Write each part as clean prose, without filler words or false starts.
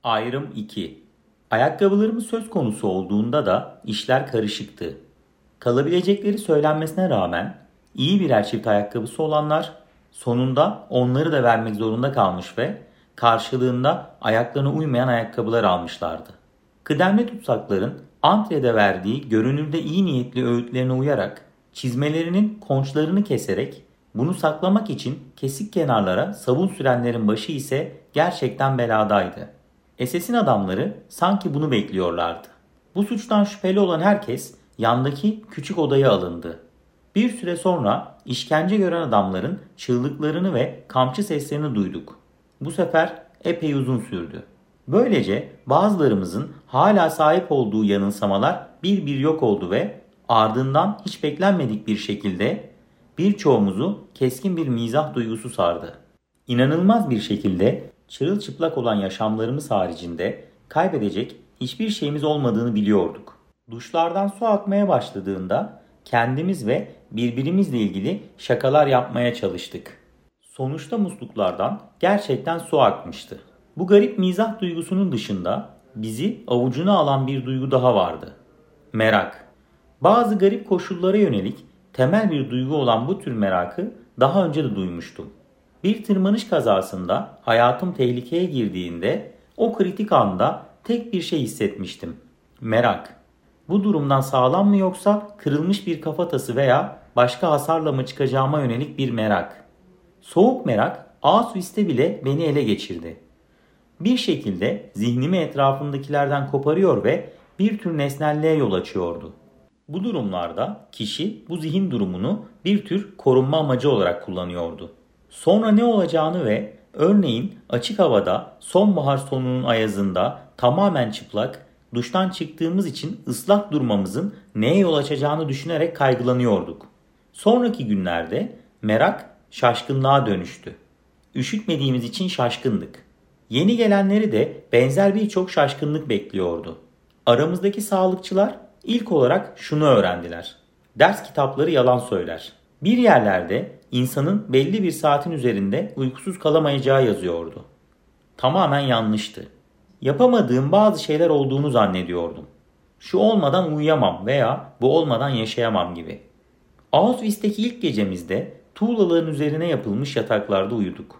Ayrım 2. Ayakkabılarımız söz konusu olduğunda da işler karışıktı. Kalabilecekleri söylenmesine rağmen iyi birer çift ayakkabısı olanlar sonunda onları da vermek zorunda kalmış ve karşılığında ayaklarına uymayan ayakkabılar almışlardı. Kıdemli tutsakların Antre'de verdiği görünürde iyi niyetli öğütlerine uyarak çizmelerinin konçlarını keserek bunu saklamak için kesik kenarlara sabun sürenlerin başı ise gerçekten beladaydı. SS'in adamları sanki bunu bekliyorlardı. Bu suçtan şüpheli olan herkes yandaki küçük odaya alındı. Bir süre sonra işkence gören adamların çığlıklarını ve kamçı seslerini duyduk. Bu sefer epey uzun sürdü. Böylece bazılarımızın hala sahip olduğu yanılsamalar bir bir yok oldu ve ardından hiç beklenmedik bir şekilde birçoğumuzu keskin bir mizah duygusu sardı. İnanılmaz bir şekilde çırılçıplak olan yaşamlarımız haricinde kaybedecek hiçbir şeyimiz olmadığını biliyorduk. Duşlardan su akmaya başladığında kendimiz ve birbirimizle ilgili şakalar yapmaya çalıştık. Sonuçta musluklardan gerçekten su akmıştı. Bu garip mizah duygusunun dışında bizi avucuna alan bir duygu daha vardı. Merak. Bazı garip koşullara yönelik temel bir duygu olan bu tür merakı daha önce de duymuştum. Bir tırmanış kazasında hayatım tehlikeye girdiğinde o kritik anda tek bir şey hissetmiştim. Merak. Bu durumdan sağlam mı yoksa kırılmış bir kafatası veya başka hasarla mı çıkacağıma yönelik bir merak. Soğuk merak Auschwitz'te bile beni ele geçirdi. Bir şekilde zihnimi etrafımdakilerden koparıyor ve bir tür nesnelliğe yol açıyordu. Bu durumlarda kişi bu zihin durumunu bir tür korunma amacı olarak kullanıyordu. Sonra ne olacağını ve örneğin açık havada sonbahar sonunun ayazında tamamen çıplak, duştan çıktığımız için ıslak durmamızın neye yol açacağını düşünerek kaygılanıyorduk. Sonraki günlerde merak şaşkınlığa dönüştü. Üşütmediğimiz için şaşkındık. Yeni gelenleri de benzer birçok şaşkınlık bekliyordu. Aramızdaki sağlıkçılar ilk olarak şunu öğrendiler. Ders kitapları yalan söyler. Bir yerlerde insanın belli bir saatin üzerinde uykusuz kalamayacağı yazıyordu. Tamamen yanlıştı. Yapamadığım bazı şeyler olduğunu zannediyordum. Şu olmadan uyuyamam veya bu olmadan yaşayamam gibi. Auschwitz'teki ilk gecemizde tuğlaların üzerine yapılmış yataklarda uyuduk.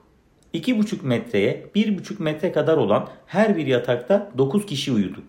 2,5 metreye 1,5 metre kadar olan her bir yatakta 9 kişi uyuduk.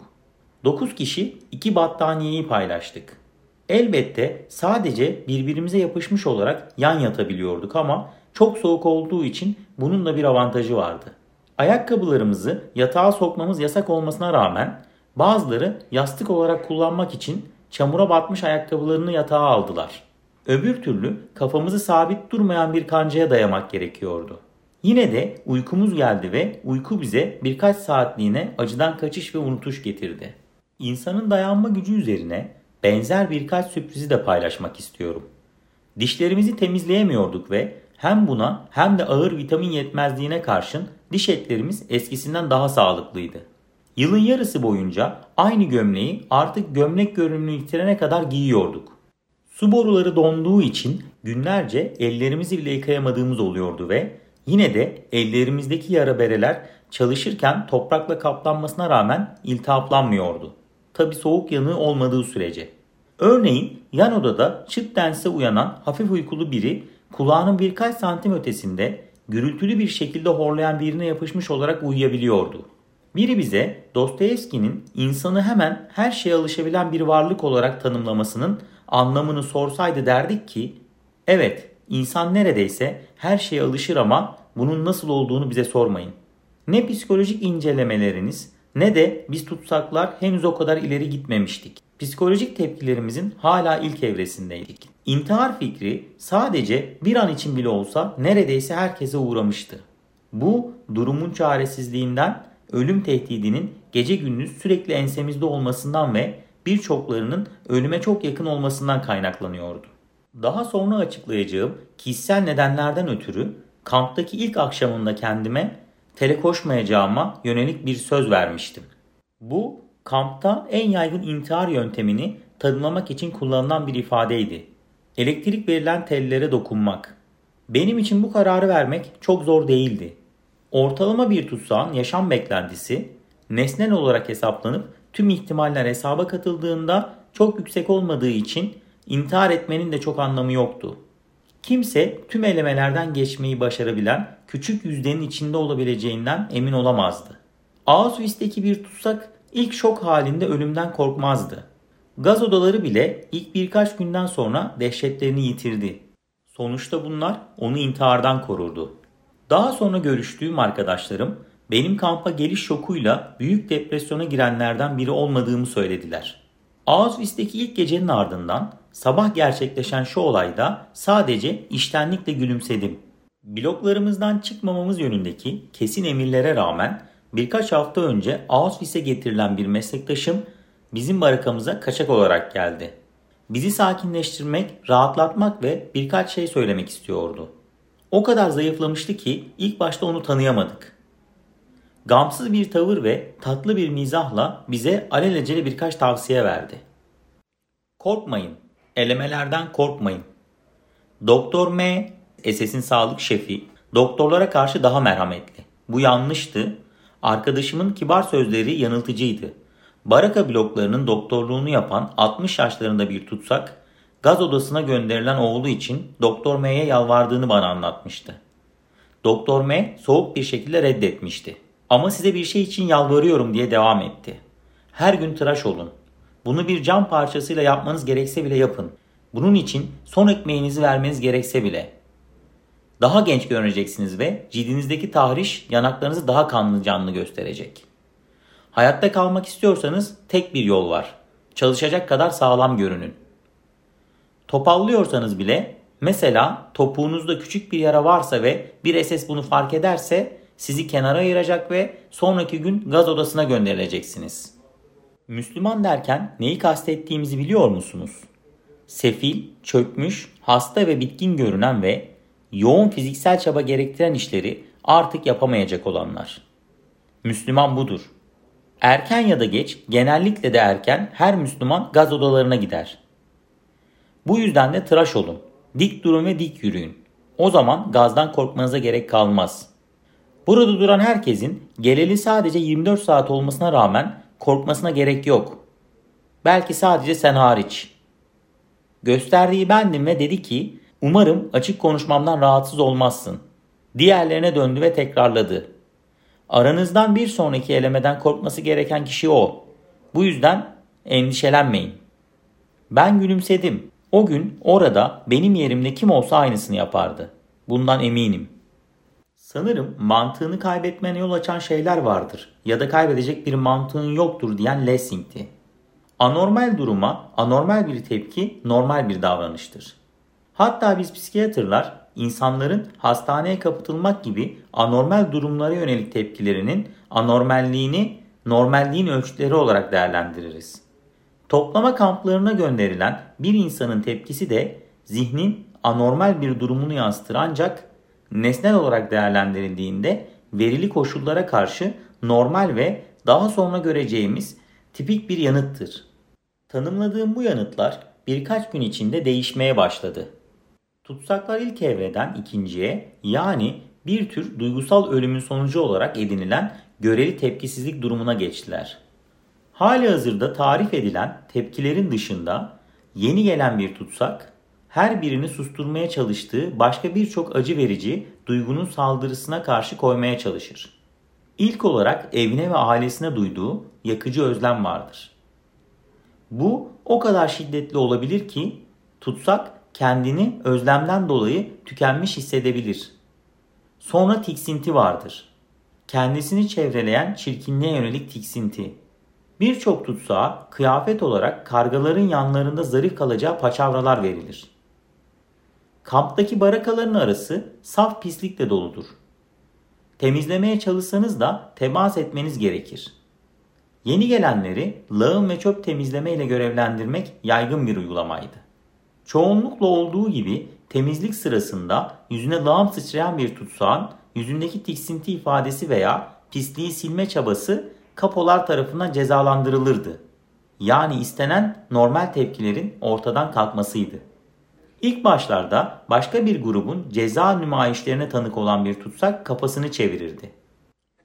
9 kişi 2 battaniyeyi paylaştık. Elbette sadece birbirimize yapışmış olarak yan yatabiliyorduk ama çok soğuk olduğu için bunun da bir avantajı vardı. Ayakkabılarımızı yatağa sokmamız yasak olmasına rağmen bazıları yastık olarak kullanmak için çamura batmış ayakkabılarını yatağa aldılar. Öbür türlü kafamızı sabit durmayan bir kancaya dayamak gerekiyordu. Yine de uykumuz geldi ve uyku bize birkaç saatliğine acıdan kaçış ve unutuş getirdi. İnsanın dayanma gücü üzerine benzer birkaç sürprizi de paylaşmak istiyorum. Dişlerimizi temizleyemiyorduk ve hem buna hem de ağır vitamin yetmezliğine karşın diş etlerimiz eskisinden daha sağlıklıydı. Yılın yarısı boyunca aynı gömleği artık gömlek görünümünü yitirene kadar giyiyorduk. Su boruları donduğu için günlerce ellerimizi bile yıkayamadığımız oluyordu ve yine de ellerimizdeki yara bereler çalışırken toprakla kaplanmasına rağmen iltihaplanmıyordu. Tabi soğuk yanığı olmadığı sürece. Örneğin yan odada çıt dense uyanan hafif uykulu biri kulağının birkaç santim ötesinde gürültülü bir şekilde horlayan birine yapışmış olarak uyuyabiliyordu. Biri bize Dostoyevski'nin insanı hemen her şeye alışabilen bir varlık olarak tanımlamasının anlamını sorsaydı derdik ki, evet insan neredeyse her şeye alışır ama bunun nasıl olduğunu bize sormayın. Ne psikolojik incelemeleriniz ne de biz tutsaklar henüz o kadar ileri gitmemiştik. Psikolojik tepkilerimizin hala ilk evresindeydik. İntihar fikri sadece bir an için bile olsa neredeyse herkese uğramıştı. Bu durumun çaresizliğinden, ölüm tehdidinin gece gündüz sürekli ensemizde olmasından ve birçoklarının ölüme çok yakın olmasından kaynaklanıyordu. Daha sonra açıklayacağım kişisel nedenlerden ötürü kamptaki ilk akşamında kendime tele koşmayacağıma yönelik bir söz vermiştim. Bu kampta en yaygın intihar yöntemini tanımlamak için kullanılan bir ifadeydi. Elektrik verilen tellere dokunmak. Benim için bu kararı vermek çok zor değildi. Ortalama bir tutsağın yaşam beklentisi nesnel olarak hesaplanıp tüm ihtimaller hesaba katıldığında çok yüksek olmadığı için intihar etmenin de çok anlamı yoktu. Kimse tüm elemelerden geçmeyi başarabilen küçük yüzdenin içinde olabileceğinden emin olamazdı. Auschwitz'teki bir tutsak ilk şok halinde ölümden korkmazdı. Gaz odaları bile ilk birkaç günden sonra dehşetlerini yitirdi. Sonuçta bunlar onu intihardan korurdu. Daha sonra görüştüğüm arkadaşlarım benim kampa geliş şokuyla büyük depresyona girenlerden biri olmadığımı söylediler. Auschwitz'teki ilk gecenin ardından sabah gerçekleşen şu olayda sadece içtenlikle gülümsedim. Bloklarımızdan çıkmamamız yönündeki kesin emirlere rağmen birkaç hafta önce Auschwitz'e getirilen bir meslektaşım bizim barakamıza kaçak olarak geldi. Bizi sakinleştirmek, rahatlatmak ve birkaç şey söylemek istiyordu. O kadar zayıflamıştı ki ilk başta onu tanıyamadık. Gamsız bir tavır ve tatlı bir mizahla bize alelacele birkaç tavsiye verdi. Korkmayın, elemelerden korkmayın. Doktor M, SS'in sağlık şefi, doktorlara karşı daha merhametli. Bu yanlıştı. Arkadaşımın kibar sözleri yanıltıcıydı. Baraka bloklarının doktorluğunu yapan 60 yaşlarında bir tutsak, gaz odasına gönderilen oğlu için Doktor M'ye yalvardığını bana anlatmıştı. Doktor M soğuk bir şekilde reddetmişti. Ama size bir şey için yalvarıyorum diye devam etti. Her gün tıraş olun. Bunu bir cam parçasıyla yapmanız gerekse bile yapın. Bunun için son ekmeğinizi vermeniz gerekse bile. Daha genç görüneceksiniz ve cildinizdeki tahriş yanaklarınızı daha kanlı canlı gösterecek. Hayatta kalmak istiyorsanız tek bir yol var. Çalışacak kadar sağlam görünün. Topallıyorsanız bile, mesela topuğunuzda küçük bir yara varsa ve bir SS bunu fark ederse sizi kenara ayıracak ve sonraki gün gaz odasına gönderileceksiniz. Müslüman derken neyi kastettiğimizi biliyor musunuz? Sefil, çökmüş, hasta ve bitkin görünen ve yoğun fiziksel çaba gerektiren işleri artık yapamayacak olanlar. Müslüman budur. Erken ya da geç, genellikle de erken her Müslüman gaz odalarına gider. Bu yüzden de tıraş olun. Dik durun ve dik yürüyün. O zaman gazdan korkmanıza gerek kalmaz. Burada duran herkesin geleli sadece 24 saat olmasına rağmen korkmasına gerek yok. Belki sadece sen hariç. Gösterdiği bendim ve dedi ki, umarım açık konuşmamdan rahatsız olmazsın. Diğerlerine döndü ve tekrarladı. Aranızdan bir sonraki elemeden korkması gereken kişi o. Bu yüzden endişelenmeyin. Ben gülümsedim. O gün orada benim yerimde kim olsa aynısını yapardı. Bundan eminim. Sanırım mantığını kaybetmene yol açan şeyler vardır ya da kaybedecek bir mantığın yoktur diyen Lessing'ti. Anormal duruma anormal bir tepki normal bir davranıştır. Hatta biz psikiyatrlar insanların hastaneye kapatılmak gibi anormal durumlara yönelik tepkilerinin anormalliğini normalliğin ölçütleri olarak değerlendiririz. Toplama kamplarına gönderilen bir insanın tepkisi de zihnin anormal bir durumunu yansıtır ancak nesnel olarak değerlendirildiğinde verili koşullara karşı normal ve daha sonra göreceğimiz tipik bir yanıttır. Tanımladığım bu yanıtlar birkaç gün içinde değişmeye başladı. Tutsaklar ilk evreden ikinciye, yani bir tür duygusal ölümün sonucu olarak edinilen göreli tepkisizlik durumuna geçtiler. Halihazırda tarif edilen tepkilerin dışında yeni gelen bir tutsak, her birini susturmaya çalıştığı başka birçok acı verici duygunun saldırısına karşı koymaya çalışır. İlk olarak evine ve ailesine duyduğu yakıcı özlem vardır. Bu o kadar şiddetli olabilir ki tutsak kendini özlemden dolayı tükenmiş hissedebilir. Sonra tiksinti vardır. Kendisini çevreleyen çirkinliğe yönelik tiksinti. Birçok tutsağa kıyafet olarak kargaların yanlarında zarif kalacağı paçavralar verilir. Kamptaki barakaların arası saf pislikle doludur. Temizlemeye çalışsanız da temas etmeniz gerekir. Yeni gelenleri lağım ve çöp temizleme ile görevlendirmek yaygın bir uygulamaydı. Çoğunlukla olduğu gibi temizlik sırasında yüzüne lağım sıçrayan bir tutsağın yüzündeki tiksinti ifadesi veya pisliği silme çabası kapolar tarafından cezalandırılırdı. Yani istenen normal tepkilerin ortadan kalkmasıydı. İlk başlarda başka bir grubun ceza nümayişlerine tanık olan bir tutsak kafasını çevirirdi.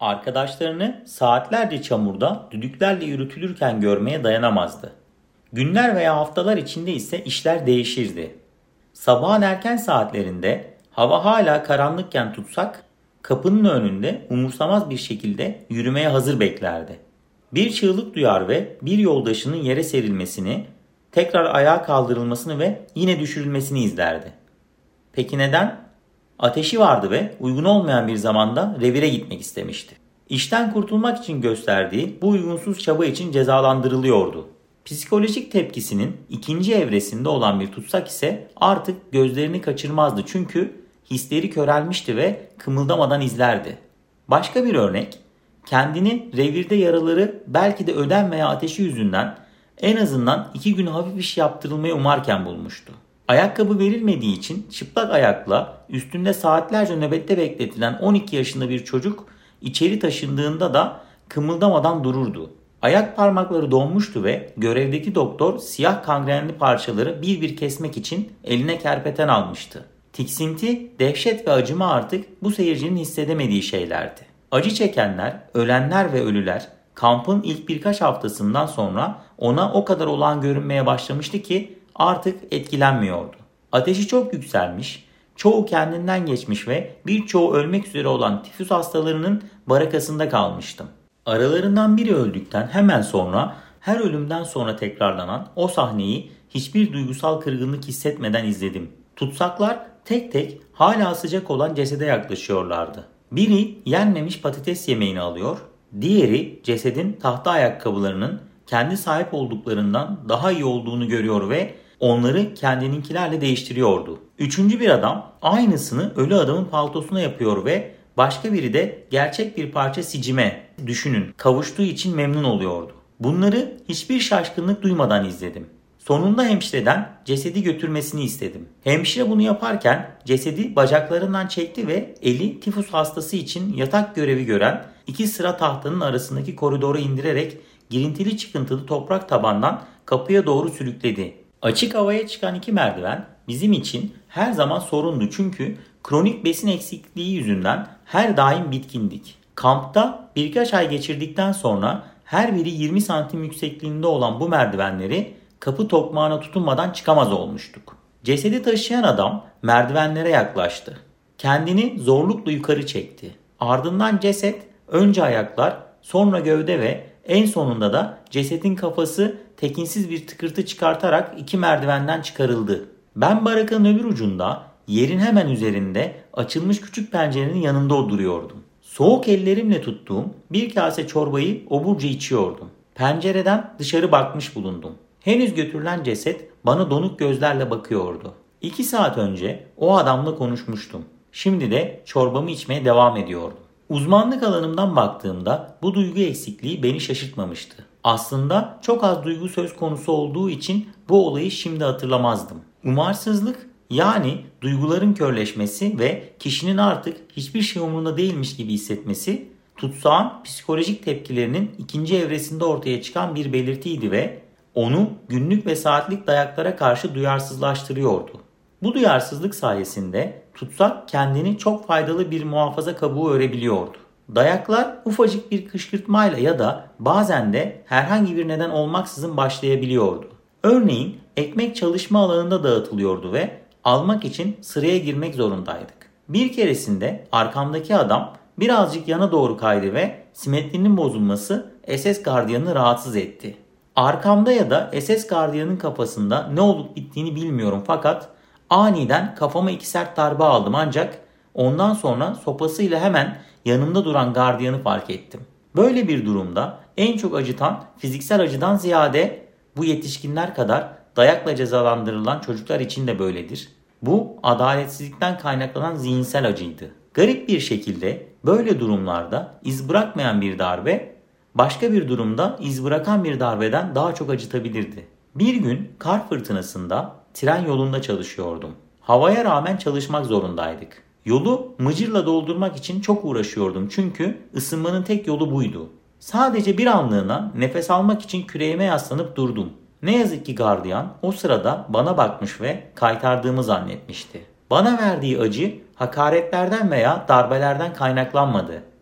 Arkadaşlarını saatlerce çamurda düdüklerle yürütülürken görmeye dayanamazdı. Günler veya haftalar içinde ise işler değişirdi. Sabahın erken saatlerinde hava hala karanlıkken Tutsak kapının önünde umursamaz bir şekilde yürümeye hazır beklerdi. Bir çığlık duyar ve bir yoldaşının yere serilmesini, tekrar ayağa kaldırılmasını ve yine düşürülmesini izlerdi. Peki neden? Ateşi vardı ve uygun olmayan bir zamanda revire gitmek istemişti. İşten kurtulmak için gösterdiği bu uygunsuz çaba için cezalandırılıyordu. Psikolojik tepkisinin ikinci evresinde olan bir Tutsak ise artık gözlerini kaçırmazdı çünkü hisleri körelmişti ve kımıldamadan izlerdi. Başka bir örnek, kendini revirde yaraları belki de ödem veya ateşi yüzünden en azından 2 gün hafif iş yaptırılmayı umarken bulmuştu. Ayakkabı verilmediği için çıplak ayakla üstünde saatlerce nöbette bekletilen 12 yaşında bir çocuk içeri taşındığında da kımıldamadan dururdu. Ayak parmakları donmuştu ve görevdeki doktor siyah kangrenli parçaları bir bir kesmek için eline kerpeten almıştı. Tiksinti, dehşet ve acıma artık bu seyircinin hissedemediği şeylerdi. Acı çekenler, ölenler ve ölüler kampın ilk birkaç haftasından sonra ona o kadar olağan görünmeye başlamıştı ki artık etkilenmiyordu. Ateşi çok yükselmiş, çoğu kendinden geçmiş ve birçoğu ölmek üzere olan tifüs hastalarının barakasında kalmıştım. Aralarından biri öldükten hemen sonra her ölümden sonra tekrarlanan o sahneyi hiçbir duygusal kırgınlık hissetmeden izledim. Tutsaklar tek tek hala sıcak olan cesede yaklaşıyorlardı. Biri yenmemiş patates yemeğini alıyor, diğeri cesedin tahta ayakkabılarının kendi sahip olduklarından daha iyi olduğunu görüyor ve onları kendininkilerle değiştiriyordu. Üçüncü bir adam aynısını ölü adamın paltosuna yapıyor ve başka biri de gerçek bir parça sicime, düşünün, kavuştuğu için memnun oluyordu. Bunları hiçbir şaşkınlık duymadan izledim. Sonunda hemşireden cesedi götürmesini istedim. Hemşire bunu yaparken cesedi bacaklarından çekti ve eli tifus hastası için yatak görevi gören 2 sıra tahtanın arasındaki koridora indirerek girintili çıkıntılı toprak tabandan kapıya doğru sürükledi. Açık havaya çıkan 2 merdiven bizim için her zaman sorundu çünkü kronik besin eksikliği yüzünden her daim bitkindik. Kampta birkaç ay geçirdikten sonra her biri 20 santim yüksekliğinde olan bu merdivenleri kapı tokmağına tutunmadan çıkamaz olmuştuk. Cesedi taşıyan adam merdivenlere yaklaştı. Kendini zorlukla yukarı çekti. Ardından ceset, önce ayaklar, sonra gövde ve en sonunda da cesedin kafası tekinsiz bir tıkırtı çıkartarak 2 merdivenden çıkarıldı. Ben barakanın öbür ucunda yerin hemen üzerinde açılmış küçük pencerenin yanında duruyordum. Soğuk ellerimle tuttuğum bir kase çorbayı oburca içiyordum. Pencereden dışarı bakmış bulundum. Henüz götürülen ceset bana donuk gözlerle bakıyordu. 2 saat önce o adamla konuşmuştum. Şimdi de çorbamı içmeye devam ediyordum. Uzmanlık alanımdan baktığımda bu duygu eksikliği beni şaşırtmamıştı. Aslında çok az duygu söz konusu olduğu için bu olayı şimdi hatırlamazdım. Umarsızlık, yani duyguların körleşmesi ve kişinin artık hiçbir şey umurunda değilmiş gibi hissetmesi, tutsağın psikolojik tepkilerinin ikinci evresinde ortaya çıkan bir belirtiydi ve onu günlük ve saatlik dayaklara karşı duyarsızlaştırıyordu. Bu duyarsızlık sayesinde tutsak kendini çok faydalı bir muhafaza kabuğu örebiliyordu. Dayaklar ufacık bir kışkırtmayla ya da bazen de herhangi bir neden olmaksızın başlayabiliyordu. Örneğin ekmek çalışma alanında dağıtılıyordu ve almak için sıraya girmek zorundaydık. Bir keresinde arkamdaki adam birazcık yana doğru kaydı ve simetrinin bozulması SS gardiyanını rahatsız etti. Arkamda ya da SS gardiyanın kafasında ne olup bittiğini bilmiyorum fakat aniden kafama 2 sert darbe aldım ancak ondan sonra sopasıyla hemen yanımda duran gardiyanı fark ettim. Böyle bir durumda en çok acıtan fiziksel acıdan ziyade bu yetişkinler kadar dayakla cezalandırılan çocuklar için de böyledir. Bu adaletsizlikten kaynaklanan zihinsel acıydı. Garip bir şekilde böyle durumlarda iz bırakmayan bir darbe başka bir durumda iz bırakan bir darbeden daha çok acıtabilirdi. Bir gün kar fırtınasında tren yolunda çalışıyordum. Havaya rağmen çalışmak zorundaydık. Yolu mıcırla doldurmak için çok uğraşıyordum çünkü ısınmanın tek yolu buydu. Sadece bir anlığına nefes almak için küreğime yaslanıp durdum. Ne yazık ki gardiyan o sırada bana bakmış ve kaytardığımı zannetmişti. Bana verdiği acı hakaretlerden veya darbelerden kaynaklanmadı.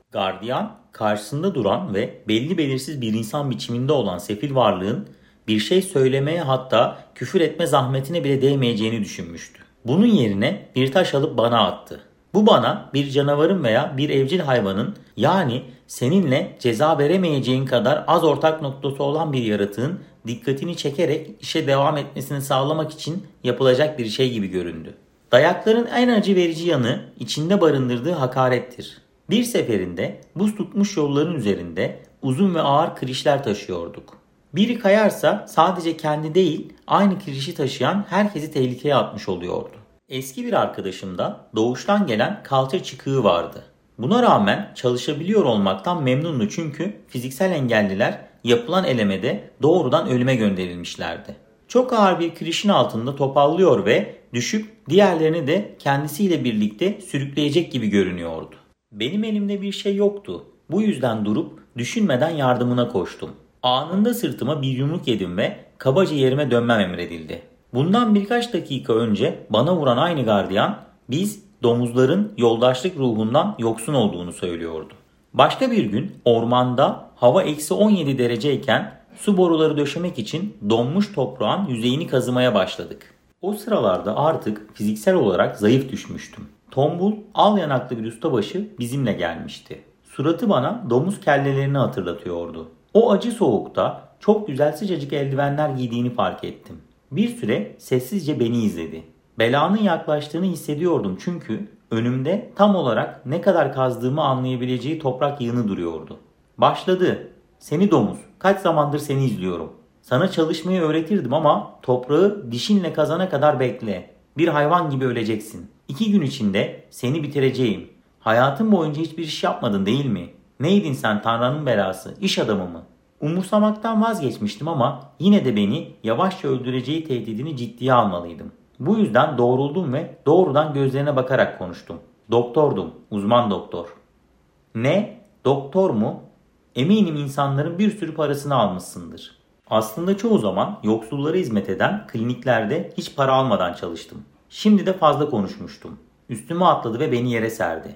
Gardiyan, karşısında duran ve belli belirsiz bir insan biçiminde olan sefil varlığın bir şey söylemeye, hatta küfür etme zahmetine bile değmeyeceğini düşünmüştü. Bunun yerine bir taş alıp bana attı. Bu bana bir canavarın veya bir evcil hayvanın, yani seninle ceza veremeyeceğin kadar az ortak noktası olan bir yaratığın dikkatini çekerek işe devam etmesini sağlamak için yapılacak bir şey gibi göründü. Dayakların en acı verici yanı içinde barındırdığı hakarettir. Bir seferinde buz tutmuş yolların üzerinde uzun ve ağır kirişler taşıyorduk. Biri kayarsa sadece kendi değil, aynı kirişi taşıyan herkesi tehlikeye atmış oluyordu. Eski bir arkadaşımda doğuştan gelen kalça çıkığı vardı. Buna rağmen çalışabiliyor olmaktan memnundu, çünkü fiziksel engelliler yapılan elemede doğrudan ölüme gönderilmişlerdi. Çok ağır bir kirişin altında topallıyor ve düşüp diğerlerini de kendisiyle birlikte sürükleyecek gibi görünüyordu. Benim elimde bir şey yoktu. Bu yüzden durup düşünmeden yardımına koştum. Anında sırtıma bir yumruk yedim ve kabaca yerime dönmem emredildi. Bundan birkaç dakika önce bana vuran aynı gardiyan, biz domuzların yoldaşlık ruhundan yoksun olduğunu söylüyordu. Başka bir gün ormanda hava -17 dereceyken su boruları döşemek için donmuş toprağın yüzeyini kazımaya başladık. O sıralarda artık fiziksel olarak zayıf düşmüştüm. Tombul, al yanaklı bir ustabaşı bizimle gelmişti. Suratı bana domuz kellelerini hatırlatıyordu. O acı soğukta çok güzel sıcacık eldivenler giydiğini fark ettim. Bir süre sessizce beni izledi. Belanın yaklaştığını hissediyordum, çünkü önümde tam olarak ne kadar kazdığımı anlayabileceği toprak yığını duruyordu. Başladı. Seni domuz, kaç zamandır seni izliyorum. Sana çalışmayı öğretirdim ama toprağı dişinle kazana kadar bekle. Bir hayvan gibi öleceksin. 2 gün içinde seni bitireceğim. Hayatın boyunca hiçbir iş yapmadın değil mi? Neydin sen, Tanrı'nın belası, iş adamı mı? Umursamaktan vazgeçmiştim ama yine de beni yavaşça öldüreceği tehdidini ciddiye almalıydım. Bu yüzden doğruldum ve doğrudan gözlerine bakarak konuştum. Doktordum, uzman doktor. Ne? Doktor mu? Eminim insanların bir sürü parasını almışsındır. Aslında çoğu zaman yoksullara hizmet eden kliniklerde hiç para almadan çalıştım. Şimdi de fazla konuşmuştum. Üstüme atladı ve beni yere serdi.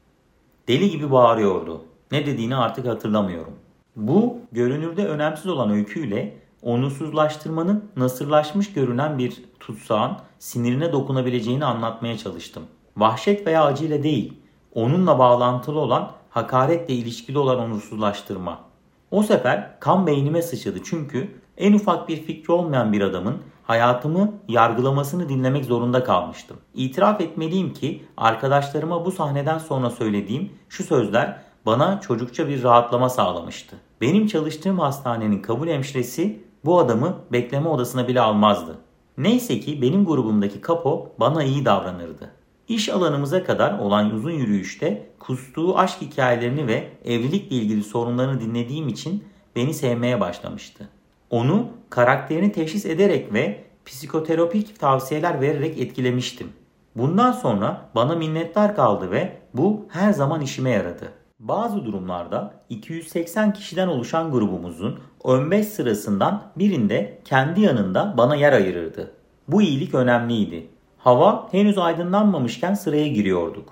Deli gibi bağırıyordu. Ne dediğini artık hatırlamıyorum. Bu görünürde önemsiz olan öyküyle onursuzlaştırmanın nasırlaşmış görünen bir tutsağın sinirine dokunabileceğini anlatmaya çalıştım. Vahşet veya acıyla değil, onunla bağlantılı olan hakaretle ilişkili olan onursuzlaştırma. O sefer kan beynime sıçradı, çünkü en ufak bir fikri olmayan bir adamın hayatımı yargılamasını dinlemek zorunda kalmıştım. İtiraf etmeliyim ki arkadaşlarıma bu sahneden sonra söylediğim şu sözler bana çocukça bir rahatlama sağlamıştı. Benim çalıştığım hastanenin kabul hemşiresi bu adamı bekleme odasına bile almazdı. Neyse ki benim grubumdaki kapo bana iyi davranırdı. İş alanımıza kadar olan uzun yürüyüşte kustuğu aşk hikayelerini ve evlilikle ilgili sorunlarını dinlediğim için beni sevmeye başlamıştı. Onu karakterini teşhis ederek ve psikoterapik tavsiyeler vererek etkilemiştim. Bundan sonra bana minnettar kaldı ve bu her zaman işime yaradı. Bazı durumlarda 280 kişiden oluşan grubumuzun ön 5 sırasından birinde kendi yanında bana yer ayırırdı. Bu iyilik önemliydi. Hava henüz aydınlanmamışken sıraya giriyorduk.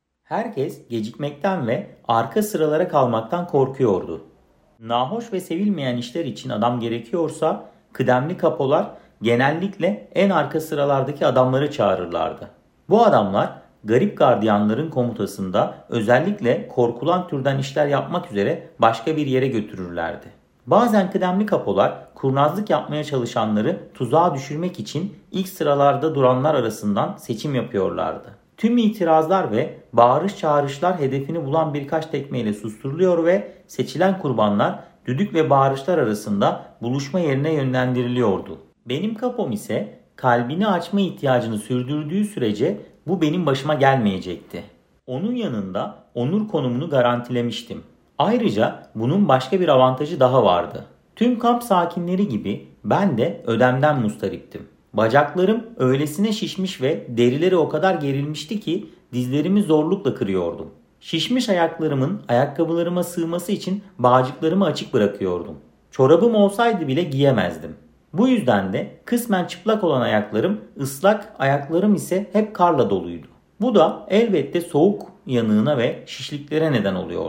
Herkes gecikmekten ve arka sıralara kalmaktan korkuyordu. Nahoş ve sevilmeyen işler için adam gerekiyorsa kıdemli kapolar genellikle en arka sıralardaki adamları çağırırlardı. Bu adamlar garip gardiyanların komutasında özellikle korkulan türden işler yapmak üzere başka bir yere götürürlerdi. Bazen kıdemli kapolar kurnazlık yapmaya çalışanları tuzağa düşürmek için ilk sıralarda duranlar arasından seçim yapıyorlardı. Tüm itirazlar ve bağırış çağrışlar hedefini bulan birkaç tekmeyle susturuluyor ve seçilen kurbanlar düdük ve bağırışlar arasında buluşma yerine yönlendiriliyordu. Benim kapom ise kalbini açma ihtiyacını sürdürdüğü sürece bu benim başıma gelmeyecekti. Onun yanında onur konumunu garantilemiştim. Ayrıca bunun başka bir avantajı daha vardı. Tüm kamp sakinleri gibi ben de ödemden mustariptim. Bacaklarım öylesine şişmiş ve derileri o kadar gerilmişti ki dizlerimi zorlukla kırıyordum. Şişmiş ayaklarımın ayakkabılarıma sığması için bağcıklarımı açık bırakıyordum. Çorabım olsaydı bile giyemezdim. Bu yüzden de kısmen çıplak olan ayaklarım ıslak, ayaklarım ise hep karla doluydu. Bu da elbette soğuk yanığına ve şişliklere neden oluyordu.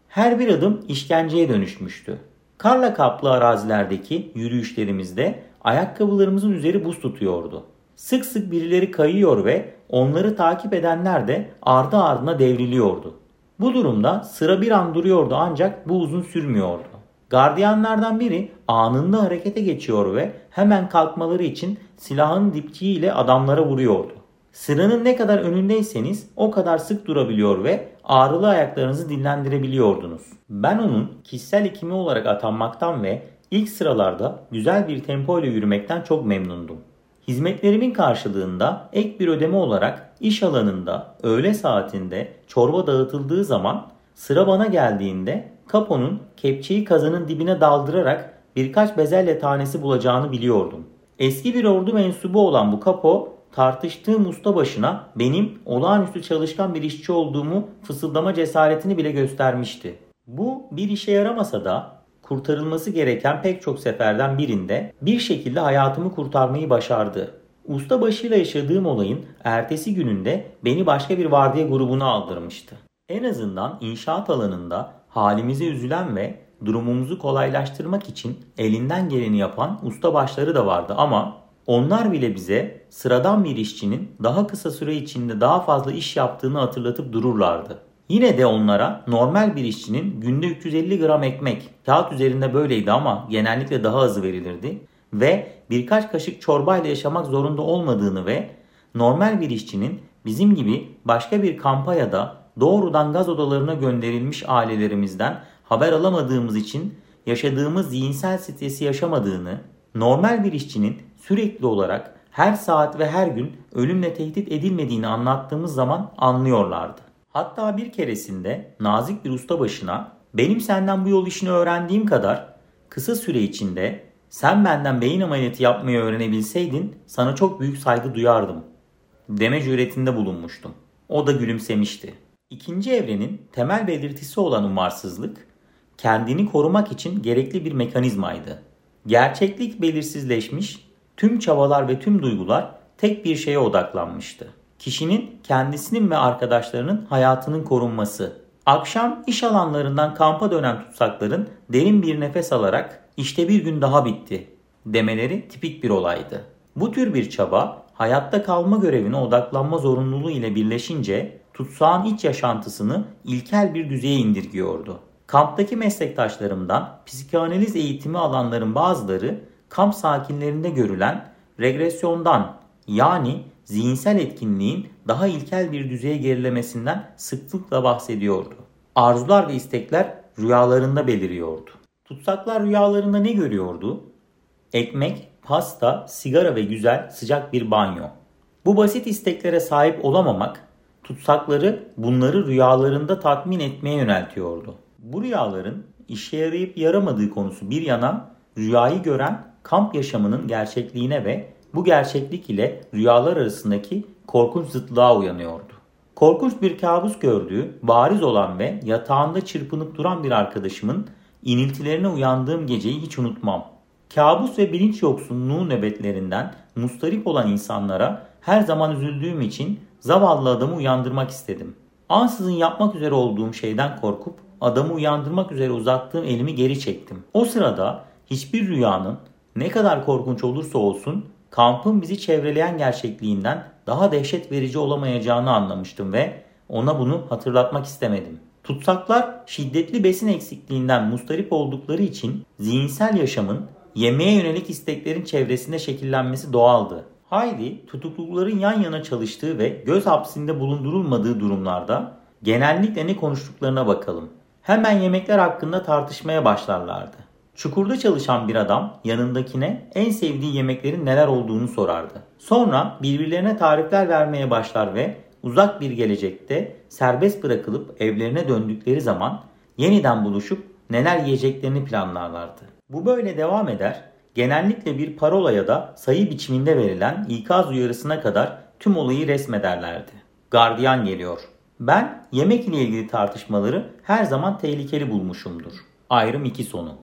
Her bir adım işkenceye dönüşmüştü. Karla kaplı arazilerdeki yürüyüşlerimizde ayakkabılarımızın üzeri buz tutuyordu. Sık sık birileri kayıyor ve onları takip edenler de ardı ardına devriliyordu. Bu durumda sıra bir an duruyordu ancak bu uzun sürmüyordu. Gardiyanlardan biri anında harekete geçiyor ve hemen kalkmaları için silahın dipçiğiyle adamlara vuruyordu. Sıranın ne kadar önündeyseniz o kadar sık durabiliyor ve ağrılı ayaklarınızı dinlendirebiliyordunuz. Ben onun kişisel hekimi olarak atanmaktan ve ilk sıralarda güzel bir tempo ile yürümekten çok memnundum. Hizmetlerimin karşılığında ek bir ödeme olarak iş alanında öğle saatinde çorba dağıtıldığı zaman sıra bana geldiğinde kaponun kepçeyi kazanın dibine daldırarak birkaç bezelye tanesi bulacağını biliyordum. Eski bir ordu mensubu olan bu kapo tartıştığım ustabaşına benim olağanüstü çalışkan bir işçi olduğumu fısıldama cesaretini bile göstermişti. Bu bir işe yaramasa da kurtarılması gereken pek çok seferden birinde bir şekilde hayatımı kurtarmayı başardı. Ustabaşıyla yaşadığım olayın ertesi gününde beni başka bir vardiya grubuna aldırmıştı. En azından inşaat alanında halimize üzülen ve durumumuzu kolaylaştırmak için elinden geleni yapan ustabaşları da vardı ama onlar bile bize sıradan bir işçinin daha kısa süre içinde daha fazla iş yaptığını hatırlatıp dururlardı. Yine de onlara normal bir işçinin günde 350 gram ekmek, kağıt üzerinde böyleydi ama genellikle daha azı verilirdi ve birkaç kaşık çorbayla yaşamak zorunda olmadığını ve normal bir işçinin bizim gibi başka bir kampanyada doğrudan gaz odalarına gönderilmiş ailelerimizden haber alamadığımız için yaşadığımız zihinsel stresi yaşamadığını, normal bir işçinin sürekli olarak her saat ve her gün ölümle tehdit edilmediğini anlattığımız zaman anlıyorlardı. Hatta bir keresinde nazik bir ustabaşına benim senden bu yol işini öğrendiğim kadar kısa süre içinde sen benden beyin ameliyatı yapmayı öğrenebilseydin sana çok büyük saygı duyardım deme cüretinde bulunmuştum. O da gülümsemişti. İkinci evrenin temel belirtisi olan umarsızlık kendini korumak için gerekli bir mekanizmaydı. Gerçeklik belirsizleşmiş, tüm çabalar ve tüm duygular tek bir şeye odaklanmıştı. Kişinin kendisinin ve arkadaşlarının hayatının korunması. Akşam iş alanlarından kampa dönen tutsakların derin bir nefes alarak işte bir gün daha bitti demeleri tipik bir olaydı. Bu tür bir çaba hayatta kalma görevine odaklanma zorunluluğu ile birleşince tutsağın iç yaşantısını ilkel bir düzeye indirgiyordu. Kamptaki meslektaşlarımdan psikanaliz eğitimi alanların bazıları kamp sakinlerinde görülen regresyondan yani zihinsel etkinliğin daha ilkel bir düzeye gerilemesinden sıklıkla bahsediyordu. Arzular ve istekler rüyalarında beliriyordu. Tutsaklar rüyalarında ne görüyordu? Ekmek, pasta, sigara ve güzel sıcak bir banyo. Bu basit isteklere sahip olamamak tutsakları bunları rüyalarında tatmin etmeye yöneltiyordu. Bu rüyaların işe yarayıp yaramadığı konusu bir yana rüyayı gören kamp yaşamının gerçekliğine ve bu gerçeklik ile rüyalar arasındaki korkunç zıtlığa uyanıyordu. Korkunç bir kabus gördüğü bariz olan ve yatağında çırpınıp duran bir arkadaşımın iniltilerine uyandığım geceyi hiç unutmam. Kabus ve bilinç yoksunluğu nöbetlerinden mustarip olan insanlara her zaman üzüldüğüm için zavallı adamı uyandırmak istedim. Ansızın yapmak üzere olduğum şeyden korkup adamı uyandırmak üzere uzattığım elimi geri çektim. O sırada hiçbir rüyanın ne kadar korkunç olursa olsun kampın bizi çevreleyen gerçekliğinden daha dehşet verici olamayacağını anlamıştım ve ona bunu hatırlatmak istemedim. Tutsaklar şiddetli besin eksikliğinden mustarip oldukları için zihinsel yaşamın yemeğe yönelik isteklerin çevresinde şekillenmesi doğaldı. Haydi tutuklukların yan yana çalıştığı ve göz hapsinde bulundurulmadığı durumlarda genellikle ne konuştuklarına bakalım. Hemen yemekler hakkında tartışmaya başlarlardı. Çukurda çalışan bir adam yanındakine en sevdiği yemeklerin neler olduğunu sorardı. Sonra birbirlerine tarifler vermeye başlar ve uzak bir gelecekte serbest bırakılıp evlerine döndükleri zaman yeniden buluşup neler yiyeceklerini planlarlardı. Bu böyle devam eder. Genellikle bir parola ya da sayı biçiminde verilen ikaz uyarısına kadar tüm olayı resmederlerdi. Gardiyan geliyor. Ben yemek ile ilgili tartışmaları her zaman tehlikeli bulmuşumdur. Ayrım 2 sonu.